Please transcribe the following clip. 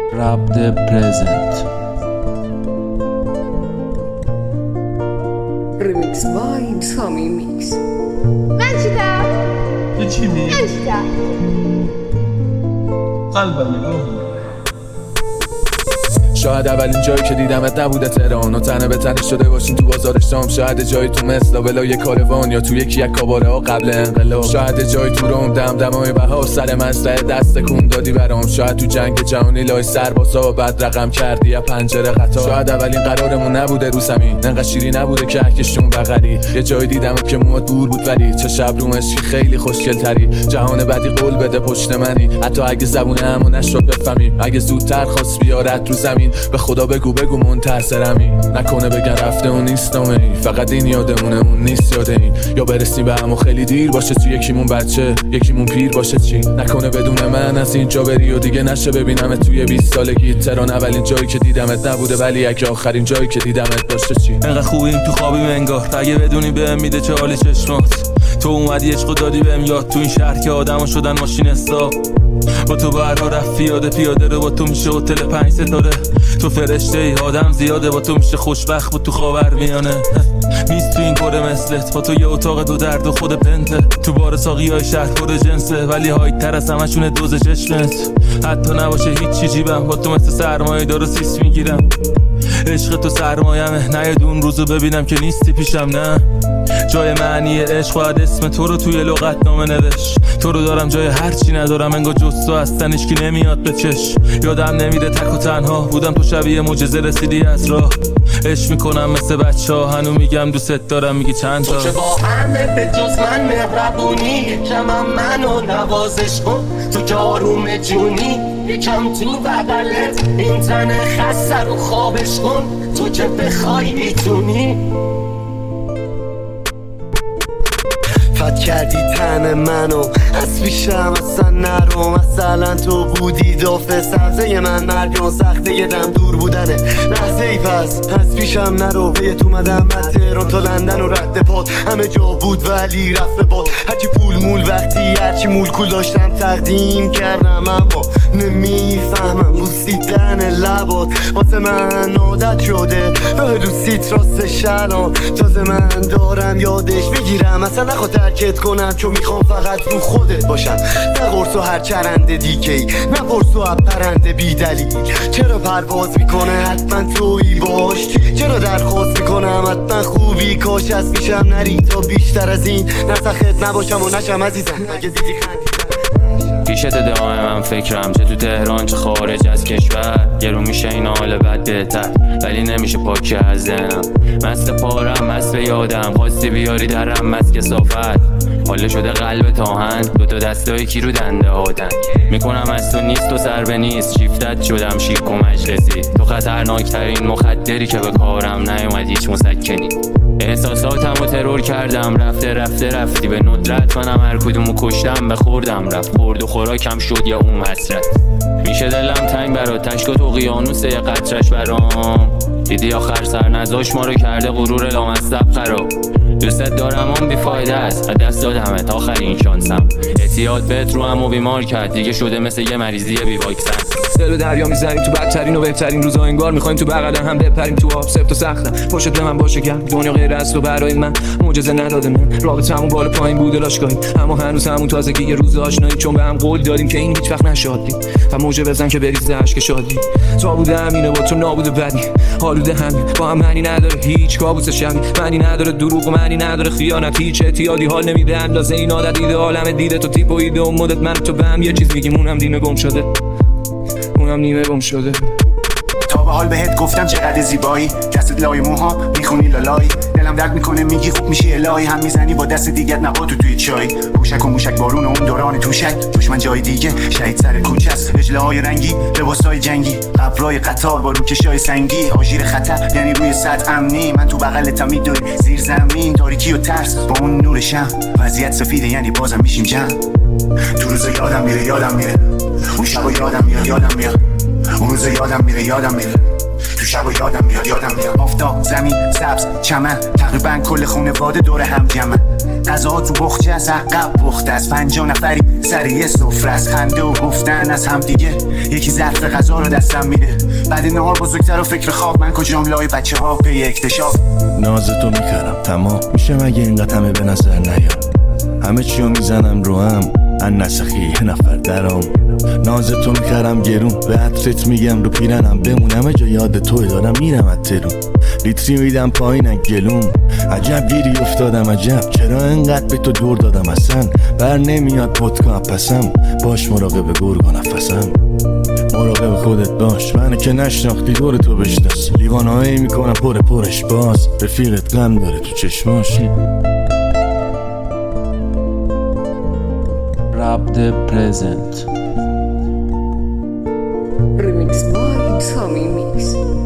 Rap the present. Remix by Sami Mix. من چیدم؟ تو چی می؟ من چیدم؟ قلبم نگاه شاید اولین جایی که دیدمت نبوده تهران و تنه به تنه شده باشیم تو بازار شام. شاید جایی تو مثلا ولای کاروان یا تو یکی از کاباره ها قبل انقلاب. شاید جایی تو روم دمدمای بهار سر مسئله دست کن دادی برام. شاید تو جنگ جهانی لای سربازا بعد رقم کردی یا پنجره قطار. شاید اولین قرارمون نبوده رو زمین انقدر شیری نبوده که اکشون بغلی. یه جایی دیدمت که موات دور بود ولی چه شب رو مشکی خیلی خوشگل تری. جهان بعدی قول بده پشت منی حتی اگه زبونه همون نشد بفهمی. اگه زودتر خواست بیارت رو زمین به خدا بگو منتظرمی. نکنه بگن رفته اون نیستم فقط این یادمونه اون نیست یاد این. یا برسیم به همو خیلی دیر باشه تو یکیمون بچه یکیمون پیر باشه چی. نکنه بدون من از اینجا بری و دیگه نشه ببینم توی 20 سالگی. تهران اولین جایی که دیدمت نبوده ولی اگه آخرین جایی که دیدمت باشه چی. انقدر خوبیم تو خوابیم انگار اگه بدونی بهم میده چه حالی چشمات. تو اومدی عشقو دادی بهم یاد تو این شهر که آدما شدن ماشین حساب. با تو برها رفت پیاده رو با تو میشه هتل 5 ستاره. تو فرشته ای آدم زیاده با تو میشه خوشبخت با تو خاورمیانه. میز تو این کره مثلت با تو یه اتاق دو درد و خود پنته. تو بار ساقی های شهر پر جنسه ولی هایت تر از همشونه دوز چشمت. حتی نباشه هیچ چی جیبم با تو مثل سرمایه دارو سیس میگیرم. عشق تو سرمایمه نه یه دون روزو ببینم که نیستی پیشم. نه جای معنی عشق باید اسم تو رو توی لغت نامه نوشت. تو رو دارم جای هرچی ندارم انگار جز تو هستن هیچکی نمیاد به چش. یادم نمیره تک و تنها بودم تو شبیه معجزه رسیدی از راه. عشق میکنم مثل بچه ها هنو میگم دوست دارم میگی چند تا. تو چه با همه به جز من مهربونی یکم منو نوازش کن. تو که آروم جونی یکم تو بغلت این تن خسته رو خوابش کن. تو که بخوای میتونی فت کردی تن منو از پیشم اصلا نرو. مثلا تو بودی دافه سبزه من مرگان سخته یه دم دور بودنه لحظه ای پس از پیشم نرو. بیت اومدم از تهران تا لندن و رد پاد همه جا بود ولی رفت باد. هرچی پول مول وقتی هرچی مول کول داشتم تقدیم کردم اما نمیفهمم بوسیدن لبات واسه من عادت شده. راه دوستیت راست شلان تازه من دارم یادش میگیرم. اصلا نخواد ترکت کنم چون میخوام فقط رو خودت باشم. نه قرص و هر چرنده دیگهی نه پرس و پرنده بی دلیل. چرا پرواز میکنه حتما تویی باش. چرا درخواست میکنم حتما خوبی کاش از پیشم نری تا بیشتر از این نسخت نباشم و نشم عزیزم. اگه دیدی پیشت دائما فکرم چه تو تهران چه خارج از کشور. گرون میشه این حال بد بهتر ولی نمیشه پاکی از ذهنم. مست پارم مست به یادم خواستی بیاری درم مست کثافت. حاله شده قلب تاهن دوتا دستای کی رو دنده هاتن. میکنم از تو نیست و سر به نیست شیفتت شدم شیک و مجلسی. تو خطرناکترین مخدری که به کارم نیومد هیچ مسکنی. احساساتمو ترور کردم رفتی به ندرت منم هر کدومو کشتم بخوردم رفت. خورد و خوراکم شد یا اون حسرت. میشه دلم تنگ برات تشک و تو قیانوسه یه قطرش برام. دیدی آخر سر نزاش ما رو کرده غرور لامصب خراب. دوستت دارم اون بیفایده است از دست دادمت آخرین شانسم. اعتیاد بهت رو همو بیمار کرد دیگه شده مثل یه مریضی بی واکسن. دل به دریا میزنیم تو بدترین و بهترین روزا انگار میخوایم تو بغل هم بپریم تو آب سفت و سختم. پشت به من باشه گرم دنیا غیر از تو برای من معجزه نداده. من رابطمون بالا پایین بوده لاشگاهی اما هنوز همون تازگی یه روز آشنایی. چون به هم قول دادیم که این هیچ وقت نشادی و موجه بزن که بریزه اشک شادی. تا بوده همینه با تو نابوده بدی آلوده همین با هم معنی نداره هیچ کابوس شبی. معنی نداره دروغ و معنی نداره خیانت. هیچ اعتیادی حال نمیده اندازه این عادت ایده عالم دیده تو تیپ و ایده و مدت من تو به هم یه چیز میگیم اونم نیمه گم شده. تا به حال بهت گفتم چقدر زیبایی دستت لای موها میخونی لالایی. دلم درد میکنه میگی خوب میشی الهی هم میزنی با دست دیگت نباتو توی چای. موشک و موشک بارون و اون دوران توشک دشمن جای دیگه شهید سر کوچه است. اجله های رنگی لباسای جنگی قبرای قطار با روکشای سنگی. آژیر خطر یعنی روی سطح امنی من تو بغلت میدوی زیر زمین تاریکی و ترس با اون نور شم. وضعیت سفیده یعنی بازم میشیم جمع. تو روز یادم میره اون شبا یادم میاد اون روز یادم میره تو شبا یادم میاد. آفتاب زمین سبز چمن تقریبا کل خانواده دور هم جمعن. غذا تو بخچه از عقب پخته از 50 نفری سر یه سفره از خنده و گفتن از هم دیگه یکی ظرف غذا رو دستم میده بعد نهار بزرگتر و فکر خواب من کجام لای بچه ها پی اکتشاف ناز تو میکردم تمام میشه مگه اینقدر همه به نظر نیام همه چیو میزنم رو هم ان نسخی یه نفر درام ناز تو میکردم گرون به عطرت میگم رو پیرنم بمونم جا یاد توی دارم میرم از ترون لیتری میدم پایین گلوم عجب گیری افتادم عجب چرا انقدر به تو دور دادم اصلا بر نمیاد پتکا پسم باش مراقب گرگ و نفسم مراقب خودت باش منو که نشناختی دور تو بشناس لیوانهایی میکنم پرش باز رفیقت غم داره تو چشماش Rap the present. Remix by Sami Mix.